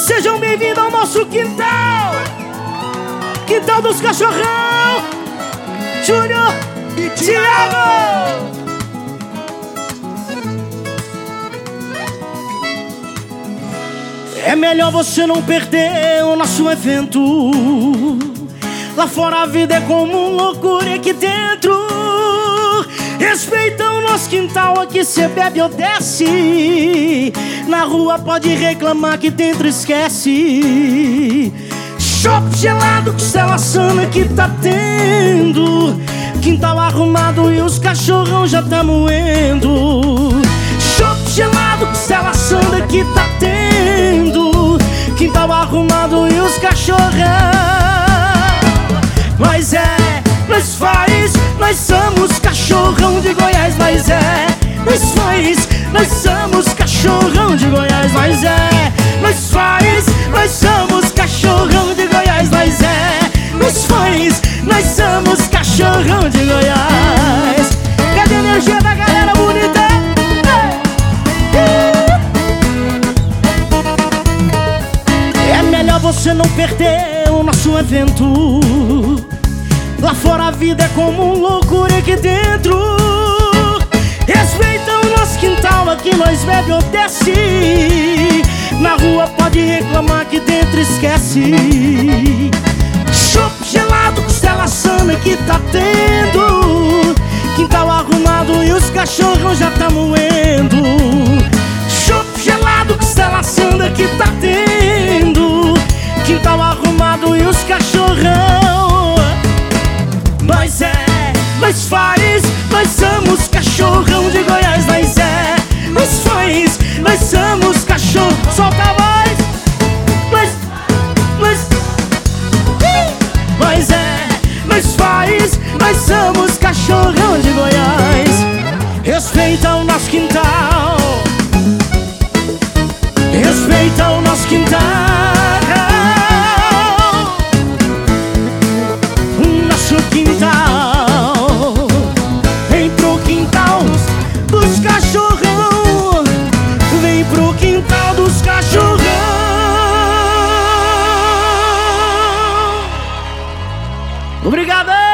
Sejam bem-vindos ao nosso quintal. Quintal dos Cachorrão. Júnior e Thiago. É melhor você não perder o nosso evento. Lá fora a vida é comum, loucura aqui dentro. Respeita o nosso quintal, aqui cê bebe ou desce. Na rua pode reclamar que dentro esquece. Chopp gelado, costela assando que tá tendo. Quintal arrumado e os cachorrão já tá moendo. Chopp gelado, costela assando que tá tendo. Quintal arrumado e os cachorrão. Nós somos cachorrão de Goiás. Nós somos cachorrão de Goiás. Nós somos cachorrão de Goiás. Nós somos cachorrão de Goiás. Cadê a energia da galera bonita? É melhor você não perder o nosso evento. Lá fora a vida é comum, loucura aqui dentro. Respeita o nosso quintal, aqui nós bebe ou desce. Na rua pode reclamar que dentro esquece. Chopp gelado, costela assando que tá tendo. Quintal arrumado e os cachorrão já tá moendo. Chopp gelado, costela assando que tá tendo. Quintal arrumado e os cachorrão. Nós somos cachorrão de Goiás. Nós somos cachorro. Solta a voz. Nós somos cachorrão de Goiás. Respeita o nosso quintal. Respeita o nosso quintal. O nosso quintal. Vem pro quintal dos cachorrão. Vem pro quintal dos cachorrão. Obrigado.